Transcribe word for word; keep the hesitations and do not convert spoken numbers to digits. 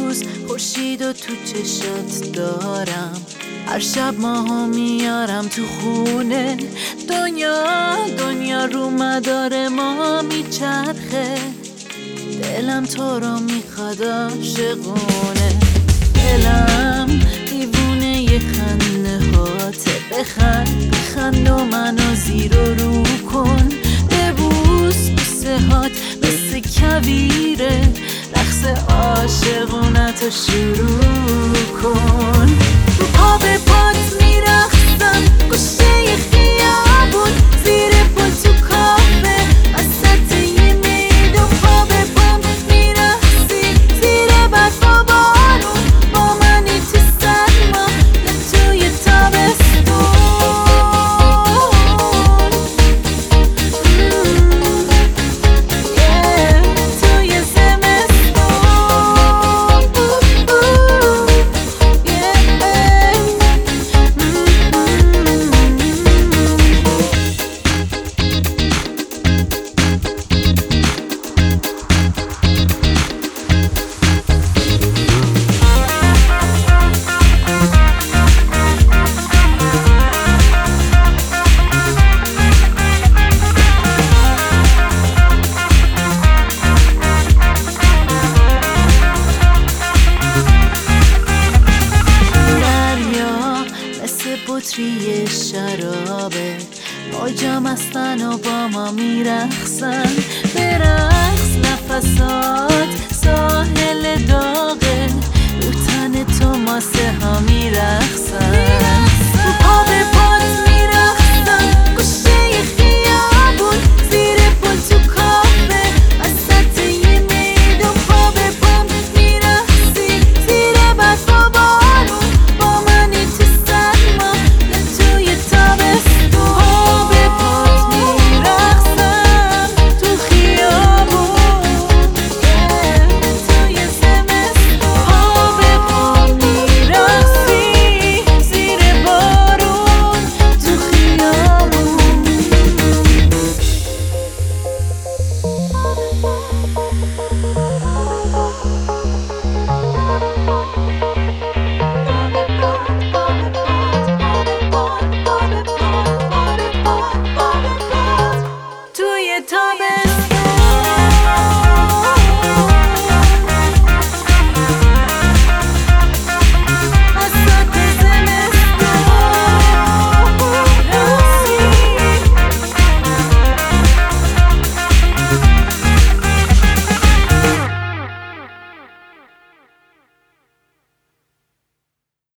روز خورشید و تو چشات دارم، هر شب ماهو میارم تو خونه. دنیا دنیا رو مدار ما میچرخه، دلم تو رو میخواد عاشقونه. دلم دیوونه یه خنده هاته، بخند بخند و منو زیر و رو کن. ببوس بوسه هات مثل کویره، رقص عاشقونتو شروع کن. رو پا به پات میرخصم گوشه خیابون، زیر پل تو کافه وسط یه میدون. پا به پام میرخصی زیر برف و بارون، با منی تو سرما یا توی تابستون. توی زمستون بطری شرابه، موجم هستن و با ما میرخصن. برقص نفسات ساحل داغه، رو تن تو ماسه ها میرخصن. رو پا به پات میرخصن گوشه خیابون، زیر پل تو کافه وسط یه میدون. پا به پام میرخصی زیر برف و بارون، با منی تو سرما یا توی تابستون. پا به پات میرخصم تو خیابون، توی زمستون. پا به پام میرخصی زیر بارون تو خیابون. توی تابستون